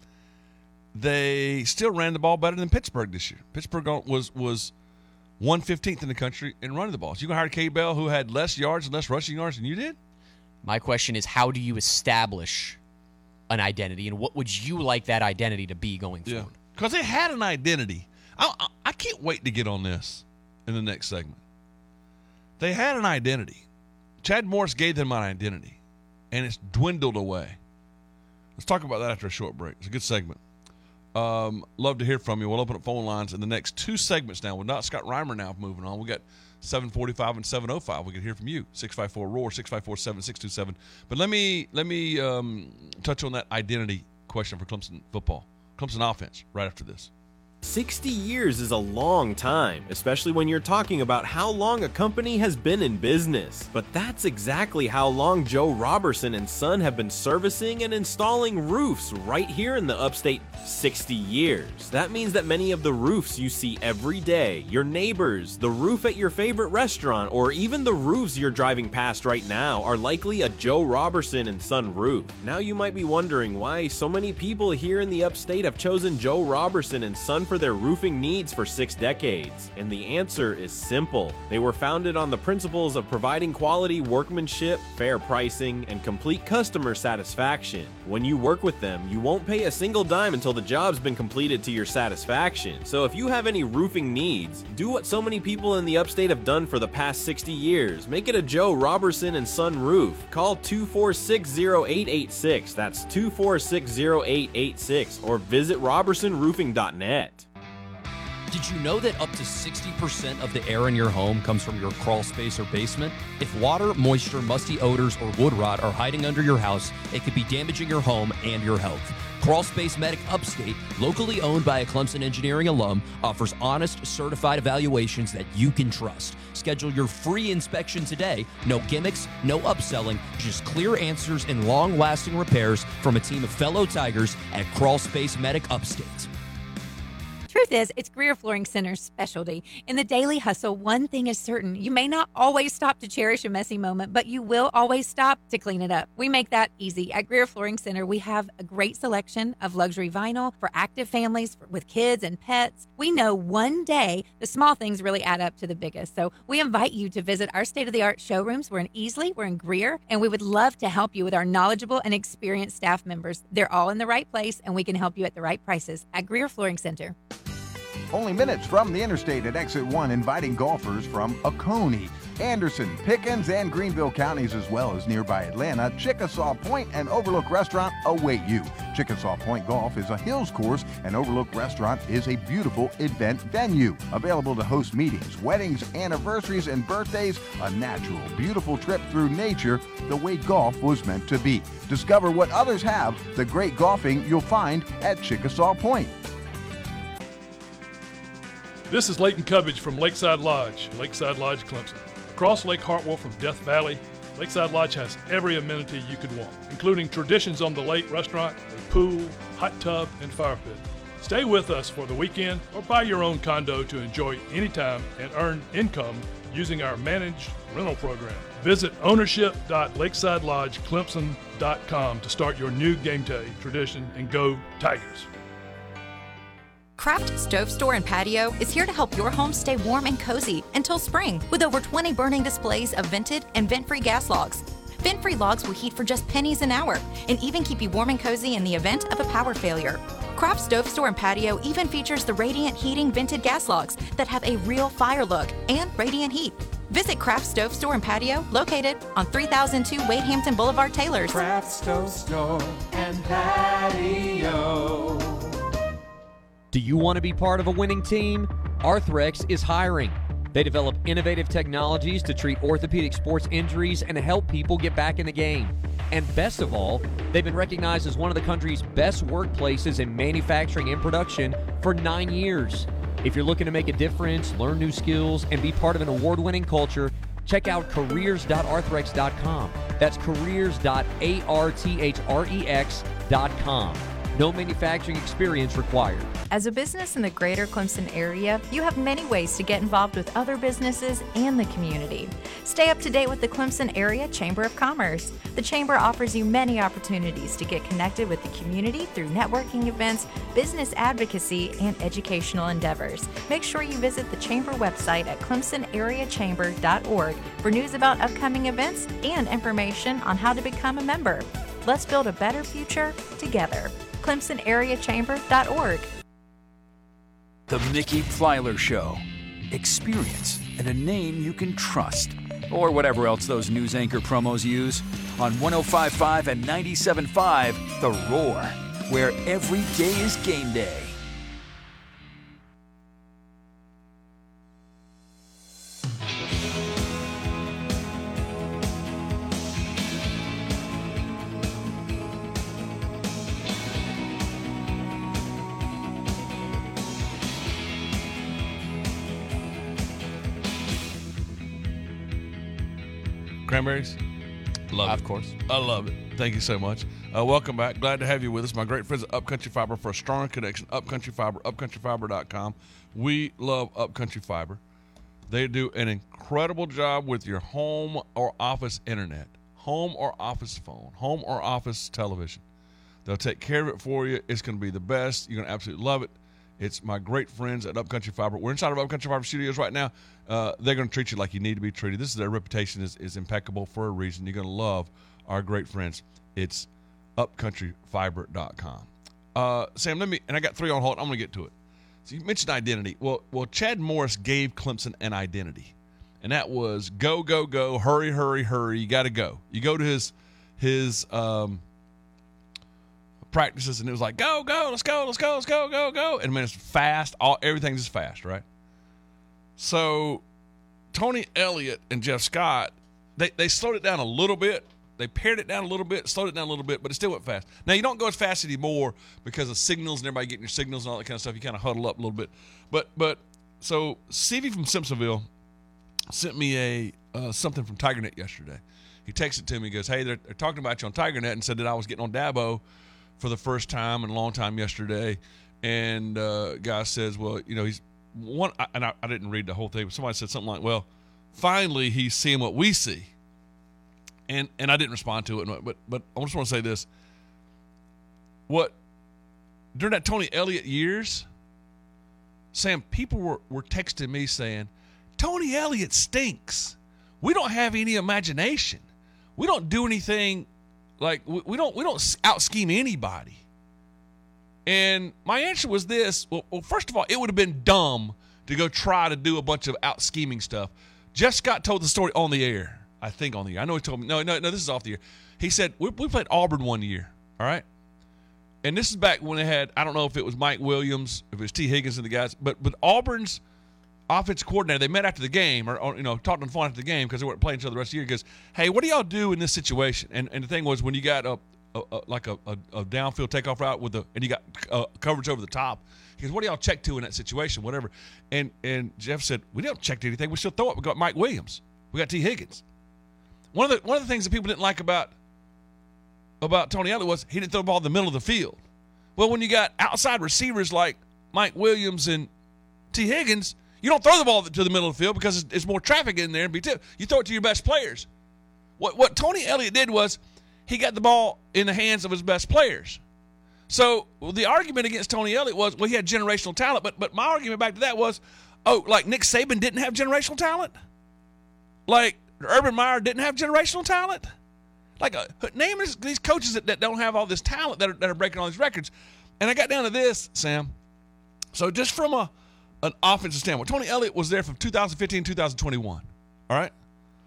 They still ran the ball better than Pittsburgh this year. Pittsburgh was 115th in the country in running the ball. So you can hire Cade Bell, who had less yards and less rushing yards than you did? My question is, how do you establish an identity, and what would you like that identity to be going forward? Because they had an identity. I can't wait to get on this in the next segment. They had an identity. Chad Morris gave them an identity, and it's dwindled away. Let's talk about that after a short break. It's a good segment. Love to hear from you. We'll open up phone lines in the next 2 segments now. We're not Scott Reimer now moving on. We got 745 and 705. We can hear from you. 654-ROAR, 654-7627. But let me touch on that identity question for Clemson football. Clemson offense right after this. 60 years is a long time, especially when you're talking about how long a company has been in business. But that's exactly how long Joe Robertson and Son have been servicing and installing roofs right here in the upstate. 60 years. That means that many of the roofs you see every day, your neighbors, the roof at your favorite restaurant, or even the roofs you're driving past right now are likely a Joe Robertson and Son roof. Now you might be wondering why so many people here in the upstate have chosen Joe Robertson and Son for their roofing needs for 6 decades. And the answer is simple. They were founded on the principles of providing quality workmanship, fair pricing, and complete customer satisfaction. When you work with them, you won't pay a single dime until the job's been completed to your satisfaction. So if you have any roofing needs, do what so many people in the upstate have done for the past 60 years. Make it a Joe Robertson and Son roof. Call 246-0886. That's 246-0886, or visit robertsonroofing.net. Did you know that up to 60% of the air in your home comes from your crawl space or basement? If water, moisture, musty odors, or wood rot are hiding under your house, it could be damaging your home and your health. Crawl Space Medic Upstate, locally owned by a Clemson Engineering alum, offers honest, certified evaluations that you can trust. Schedule your free inspection today. No gimmicks, no upselling, just clear answers and long-lasting repairs from a team of fellow Tigers at Crawl Space Medic Upstate. Truth is, it's Greer Flooring Center's specialty. In the daily hustle, one thing is certain. You may not always stop to cherish a messy moment, but you will always stop to clean it up. We make that easy. At Greer Flooring Center, we have a great selection of luxury vinyl for active families with kids and pets. We know one day the small things really add up to the biggest. So we invite you to visit our state-of-the-art showrooms. We're in Easley, we're in Greer, and we would love to help you with our knowledgeable and experienced staff members. They're all in the right place, and we can help you at the right prices at Greer Flooring Center. Only minutes from the interstate at Exit 1, inviting golfers from Oconee. Anderson, Pickens, and Greenville counties, as well as nearby Atlanta, Chickasaw Point and Overlook Restaurant await you. Chickasaw Point Golf is a hills course, and Overlook Restaurant is a beautiful event venue. Available to host meetings, weddings, anniversaries, and birthdays, a natural, beautiful trip through nature, the way golf was meant to be. Discover what others have, the great golfing you'll find at Chickasaw Point. This is Leighton Cubbage from Lakeside Lodge, Clemson. Across Lake Hartwell from Death Valley, Lakeside Lodge has every amenity you could want, including Traditions on the Lake restaurant, a pool, hot tub, and fire pit. Stay with us for the weekend or buy your own condo to enjoy anytime and earn income using our managed rental program. Visit ownership.lakesidelodgeclemson.com to start your new game day tradition, and go Tigers. Craft Stove Store and Patio is here to help your home stay warm and cozy until spring with over 20 burning displays of vented and vent-free gas logs. Vent-free logs will heat for just pennies an hour and even keep you warm and cozy in the event of a power failure. Craft Stove Store and Patio even features the Radiant Heating vented gas logs that have a real fire look and radiant heat. Visit Craft Stove Store and Patio, located on 3002 Wade Hampton Boulevard, Taylors. Craft Stove Store and Patio. Do you want to be part of a winning team? Arthrex is hiring. They develop innovative technologies to treat orthopedic sports injuries and help people get back in the game. And best of all, they've been recognized as one of the country's best workplaces in manufacturing and production for 9 years. If you're looking to make a difference, learn new skills, and be part of an award-winning culture, check out careers.arthrex.com. That's careers.arthrex.com. No manufacturing experience required. As a business in the greater Clemson area, you have many ways to get involved with other businesses and the community. Stay up to date with the Clemson Area Chamber of Commerce. The Chamber offers you many opportunities to get connected with the community through networking events, business advocacy, and educational endeavors. Make sure you visit the Chamber website at clemsonareachamber.org for news about upcoming events and information on how to become a member. Let's build a better future together. ClemsonAreaChamber.org. The Mickey Plyler Show. Experience and a name you can trust. Or whatever else those news anchor promos use. On 105.5 and 97.5, The Roar, where every day is game day. Cranberries? Love it. Of course. I love it. Thank you so much. Welcome back. Glad to have you with us. My great friends at Upcountry Fiber for a stronger connection. Upcountry Fiber, upcountryfiber.com. We love Upcountry Fiber. They do an incredible job with your home or office internet, home or office phone, home or office television. They'll take care of it for you. It's going to be the best. You're going to absolutely love it. It's my great friends at Upcountry Fiber. We're inside of Upcountry Fiber Studios right now. They're going to treat you like you need to be treated. This is their reputation is impeccable for a reason. You're going to love our great friends. It's upcountryfiber.com. Sam, I got three on hold. I'm going to get to it. So you mentioned identity. Well, Chad Morris gave Clemson an identity, and that was go, go, go, hurry, hurry, hurry. You got to go. You go to his practices, and it was like, go, go, let's go, let's go, let's go, go, go. And I mean, it's fast. Everything's just fast, right? So Tony Elliott and Jeff Scott, they slowed it down a little bit. They pared it down a little bit, slowed it down a little bit, but it still went fast. Now, you don't go as fast anymore because of signals and everybody getting your signals and all that kind of stuff. You kind of huddle up a little bit. But so Stevie from Simpsonville sent me something from TigerNet yesterday. He texted to me, he goes, hey, they're talking about you on TigerNet, and said that I was getting on Dabo for the first time in a long time yesterday. And guy says, well, you know, he's one, and I didn't read the whole thing, but somebody said something like, well, finally he's seeing what we see. And I didn't respond to it, but I just want to say this. During that Tony Elliott years, Sam, people were texting me saying, Tony Elliott stinks. We don't have any imagination. We don't do anything. Like, we don't out-scheme anybody. And my answer was this. Well, first of all, it would have been dumb to go try to do a bunch of out-scheming stuff. Jeff Scott told the story on the air. I think on the air. I know he told me. No, this is off the air. He said, we played Auburn one year, all right? And this is back when they had, I don't know if it was Mike Williams, if it was T. Higgins and the guys, but Auburn's offensive coordinator, they met after the game or talked on the phone after the game because they weren't playing each other the rest of the year. He goes, hey, what do y'all do in this situation? And the thing was when you got a downfield takeoff route and you got coverage over the top, he goes, what do y'all check to in that situation, whatever? And Jeff said, we don't check to anything. We still throw it. We got Mike Williams. We got T. Higgins. One of the things that people didn't like about Tony Elliott was he didn't throw the ball in the middle of the field. Well, when you got outside receivers like Mike Williams and T. Higgins, you don't throw the ball to the middle of the field because it's more traffic in there. You throw it to your best players. What Tony Elliott did was he got the ball in the hands of his best players. So the argument against Tony Elliott was, well, he had generational talent. But my argument back to that was, like Nick Saban didn't have generational talent? Like Urban Meyer didn't have generational talent? Like, name these coaches that don't have all this talent that are breaking all these records. And I got down to this, Sam. So just from an offensive standpoint, Tony Elliott was there from 2015 to 2021. All right?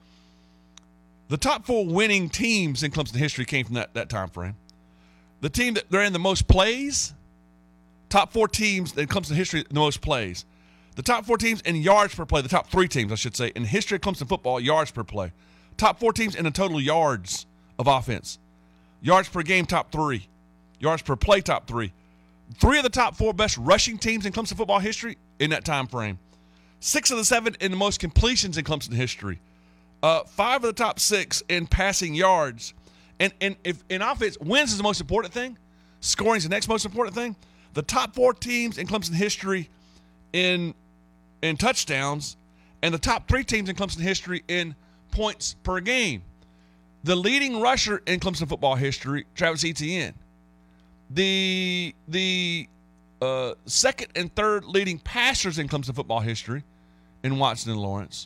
The top 4 winning teams in Clemson history came from that time frame. The team that ran the most plays, top 4 teams in Clemson history, the most plays. The top 4 teams in yards per play, the top 3 teams, I should say, in the history of Clemson football, yards per play. Top 4 teams in the total yards of offense. Yards per game, top 3. Yards per play, top 3. 3 of the top 4 best rushing teams in Clemson football history in that time frame. 6 of the 7 in the most completions in Clemson history. 5 of the top 6 in passing yards. And if in offense, wins is the most important thing. Scoring is the next most important thing. The top 4 teams in Clemson history in touchdowns, and the top 3 teams in Clemson history in points per game. The leading rusher in Clemson football history, Travis Etienne. The second and third leading passers in Clemson football history in Watson and Lawrence.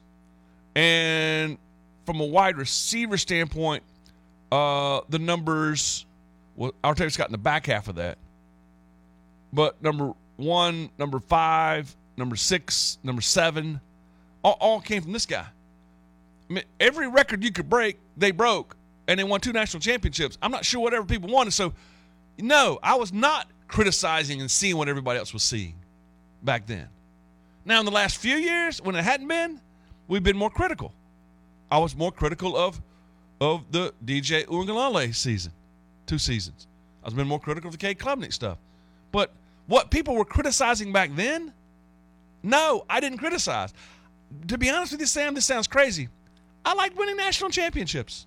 And from a wide receiver standpoint, the numbers, well, I'll tell you, Scott, in the back half of that. But number 1, number 5, number 6, number 7, all came from this guy. I mean, every record you could break, they broke, and they won 2 national championships. I'm not sure whatever people wanted. So, no, I was not criticizing and seeing what everybody else was seeing back then. Now, in the last few years, when it hadn't been, we've been more critical. I was more critical of the DJ Uiagalelei season, 2 seasons. I was been more critical of the Cade Klubnik stuff. But what people were criticizing back then, no, I didn't criticize. To be honest with you, Sam, this sounds crazy. I like winning national championships.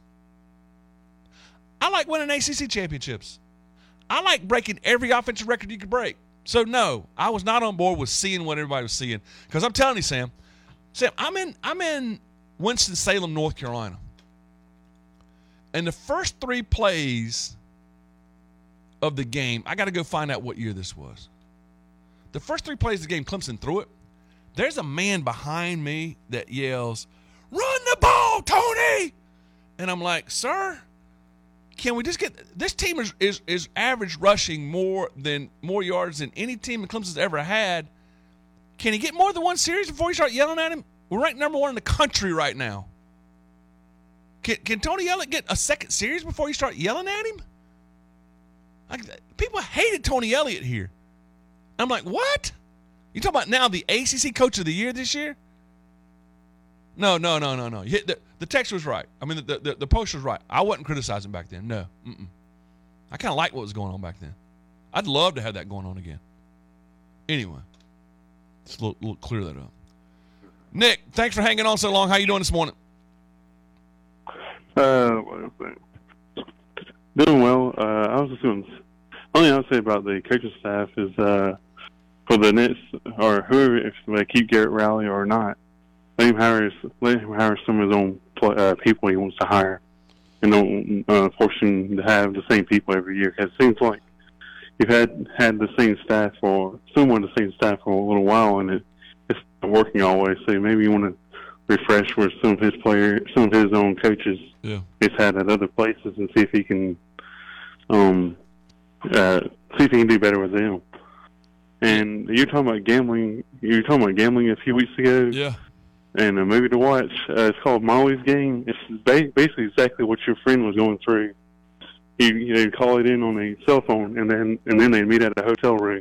I like winning ACC championships. I like breaking every offensive record you could break. So, no, I was not on board with seeing what everybody was seeing. Because I'm telling you, Sam, I'm in Winston-Salem, North Carolina. And the first 3 plays of the game, I got to go find out what year this was. The first 3 plays of the game, Clemson threw it. There's a man behind me that yells, "Run the ball, Tony!" And I'm like, sir, can we just get – this team is average rushing more yards than any team that Clemson's ever had. Can he get more than 1 series before you start yelling at him? We're ranked number 1 in the country right now. Can Tony Elliott get a 2nd series before you start yelling at him? People hated Tony Elliott here. I'm like, what? You talking about now the ACC Coach of the Year this year? No. The text was right. I mean, the post was right. I wasn't criticizing back then. No. I kind of liked what was going on back then. I'd love to have that going on again. Anyway, let's clear that up. Nick, thanks for hanging on so long. How you doing this morning? Doing well. I was just going. Only I'll say about the coaching staff is for the next or whoever, if they keep Garrett Rowley or not, let him hire some of his own people he wants to hire, and don't force him to have the same people every year. Because it seems like you've had the same staff for somewhat the same staff for a little while, and it's not working always. So maybe you want to refresh where some of his own coaches he's had at other places, and see if he can do better with them. And you're talking about gambling. You were talking about gambling a few weeks ago. Yeah. and a movie to watch. It's called Molly's Game. It's basically exactly what your friend was going through. He'd call it in on a cell phone, and then they'd meet at a hotel room.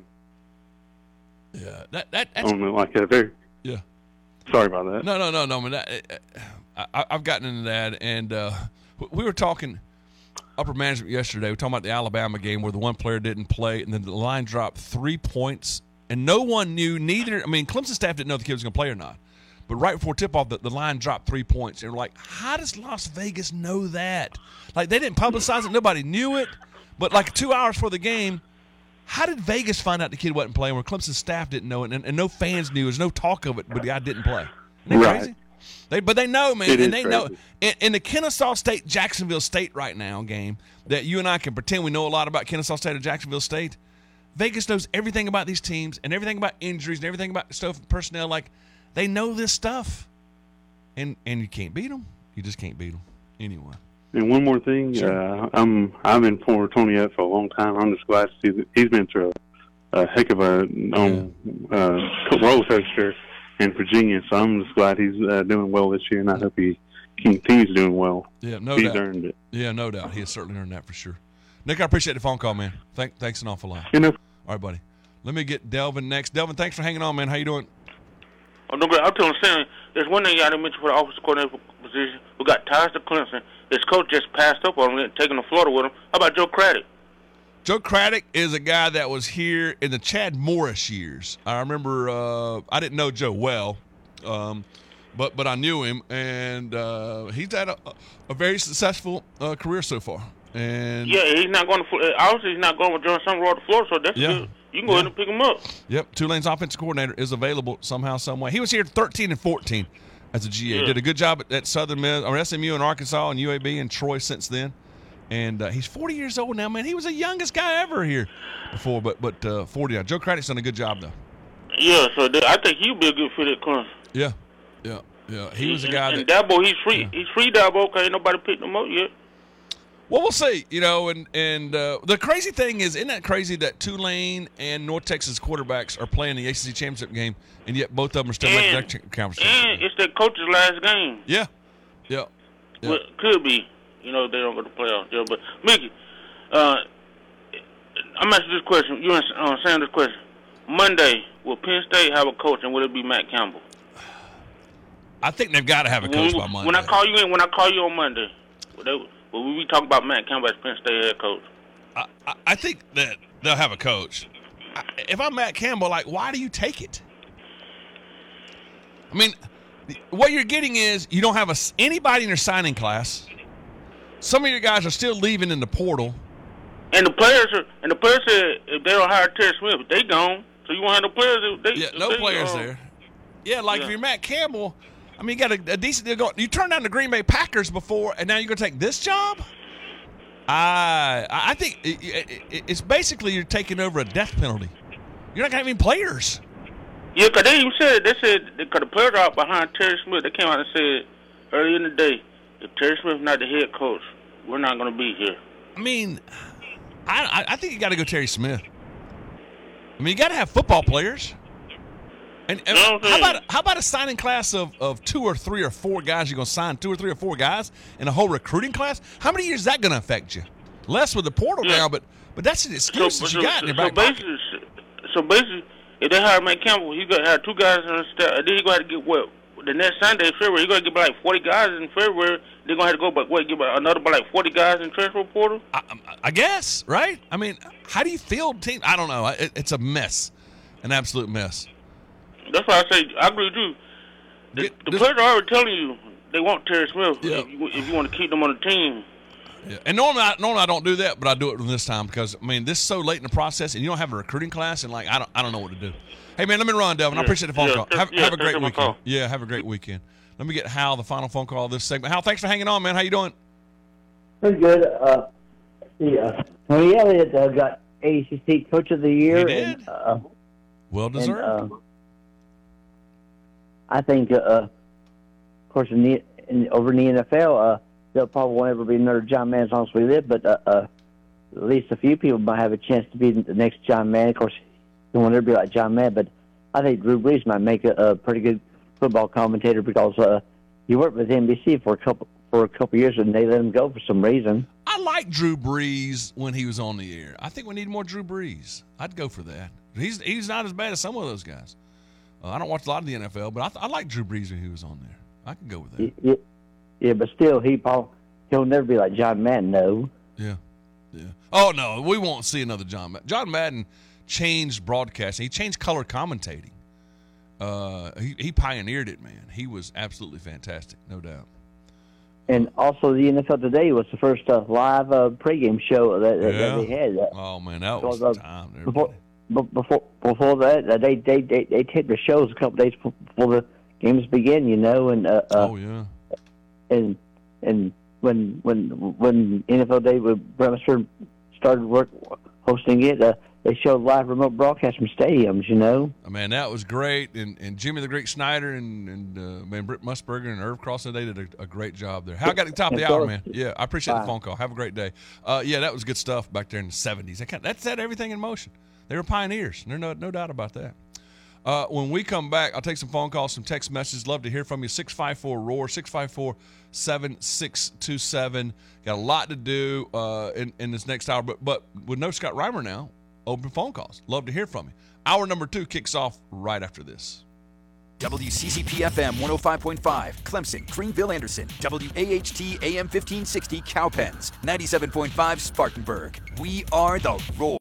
Yeah, that's on like a very. Yeah. Sorry about that. No. I mean, I've gotten into that, and we were talking upper management yesterday. We were talking about the Alabama game where the one player didn't play, and then the line dropped 3 points, and no one knew. Clemson staff didn't know if the kid was going to play or not. But right before tip-off, the line dropped 3 points. And we're like, how does Las Vegas know that? Like, they didn't publicize it. Nobody knew it. But, like, 2 hours before the game, how did Vegas find out the kid wasn't playing where Clemson staff didn't know it and no fans knew? There's no talk of it, but the guy didn't play. Isn't that crazy? But they know, man. And they know. In the Kennesaw State-Jacksonville State right now game that you and I can pretend we know a lot about Kennesaw State or Jacksonville State, Vegas knows everything about these teams and everything about injuries and everything about stuff personnel. Like, they know this stuff, and you can't beat them. You just can't beat them anyway. And one more thing, Sure. I've been for Tony Up for a long time. I'm just glad to see that he's been through a heck of a roller coaster in Virginia. So I'm just glad he's doing well this year, and I hope he continues doing well. Yeah, no he's doubt. earned it. Yeah, no doubt. He has certainly earned that for sure. Nick, I appreciate the phone call, man. Thanks an awful lot. All right, buddy. Let me get Delvin next. Delvin, thanks for hanging on, man. How you doing? I'm doing great. I'm telling you, there's one thing y'all didn't mention for the offensive coordinator position. We got ties to Clemson. His coach just passed up on him, taking to Florida with him. How about Joe Craddock? Joe Craddock is a guy that was here in the Chad Morris years. I remember I didn't know Joe well, but I knew him, and he's had a very successful career so far. And yeah, he's not going to. Obviously, he's not going with John Summerall to Florida, so that's good. You can go ahead and pick him up. Yep, Tulane's offensive coordinator is available somehow, some way. He was here 13 and 14 as a GA. Yeah. Did a good job at Southern Miss, or SMU in Arkansas and UAB and Troy since then. And he's 40 years old now, man. He was the youngest guy ever here before, but 40 now. Joe Craddock's done a good job, though. Yeah, so I think he'll be a good fit at Clemson. Yeah. He was a guy and that. Dabo, he's free. Yeah. He's free, Dabo, because ain't nobody picked him up yet. Well, we'll see, and the crazy thing isn't that crazy that Tulane and North Texas quarterbacks are playing the ACC championship game, and yet both of them are still making that conference. And it's their coach's last game. Yeah. Well, it could be, they don't go to playoffs. Yeah, but Mickey, I'm asking this question. You answer this question. Monday, will Penn State have a coach, and will it be Matt Campbell? I think they've got to have a coach by Monday. When I call you on Monday, will we be talking about Matt Campbell as Penn State head coach? I think that they'll have a coach. If I'm Matt Campbell, why do you take it? I mean, what you're getting is you don't have anybody in your signing class. Some of your guys are still leaving in the portal. And the players said if they don't hire Terry Smith, they gone. So you won't have no players. No players there. Yeah, if you're Matt Campbell, I mean, you got a decent deal going. You turned down the Green Bay Packers before, and now you're going to take this job? I think it's basically you're taking over a death penalty. You're not going to have any players. Yeah, because they even said, because the players are out behind Terry Smith. They came out and said earlier in the day, if Terry Smith's not the head coach, we're not going to be here. I mean, I think you got to go Terry Smith. I mean, you got to have football players. And how about a signing class of 2 or 3 or 4 guys? You're going to sign 2 or 3 or 4 guys in a whole recruiting class? How many years is that going to affect you? Less with the portal now, but that's an excuse that you got in your back pocket. So basically, if they hire Matt Campbell, he's going to have 2 guys on the staff. Then he's going to have to get the next Sunday, February, he's going to get 40 guys in February. They're going to have to go, give another 40 guys in transfer portal? I guess, right? I mean, how do you field team? I don't know. It's a mess, an absolute mess. That's why I say I agree with you. The players are already telling you they want Terry Smith if you want to keep them on the team. Yeah. And normally I don't do that, but I do it this time because this is so late in the process, and you don't have a recruiting class, and I don't know what to do. Hey man, let me run, Delvin. I appreciate the phone call. Have a great weekend. Yeah, have a great weekend. Let me get Hal, the final phone call of this segment. Hal, thanks for hanging on, man. How you doing? Pretty good. Tony Elliott got ACC Coach of the Year. He did. Well deserved. I think, of course, over in the NFL, there probably won't ever be another John Mann as long as we live, but at least a few people might have a chance to be the next John Mann. Of course, you won't ever be like John Mann, but I think Drew Brees might make a pretty good football commentator because he worked with NBC for a couple years, and they let him go for some reason. I like Drew Brees when he was on the air. I think we need more Drew Brees. I'd go for that. He's not as bad as some of those guys. I don't watch a lot of the NFL, but I like Drew Brees when he was on there. I can go with that. Yeah, but still, he'll never be like John Madden, no. Yeah. Oh, no, we won't see another John Madden. John Madden changed broadcasting. He changed color commentating. He pioneered it, man. He was absolutely fantastic, no doubt. And also, the NFL Today was the first live pregame show that they had. Oh man, that was the time. Before that, they taped the shows a couple days before the games begin. And and when NFL Day with Bremisford started hosting it, they showed live remote broadcasts from stadiums, Man, that was great. And Jimmy the Greek Snyder and Britt Musburger and Irv Cross, they did a great job there. How got to the top of the hour, man? Yeah, I appreciate the phone call. Have a great day. Yeah, that was good stuff back there in the 70s. That set everything in motion. They were pioneers. There's no doubt about that. When we come back, I'll take some phone calls, some text messages. Love to hear from you. 654-ROAR, 654-7627. Got a lot to do in this next hour. But with no Scott Reimer now, open phone calls. Love to hear from you. Hour number 2 kicks off right after this. WCCP-FM 105.5, Clemson, Greenville, Anderson. WAHT AM 1560, Cowpens. 97.5, Spartanburg. We are the Roar.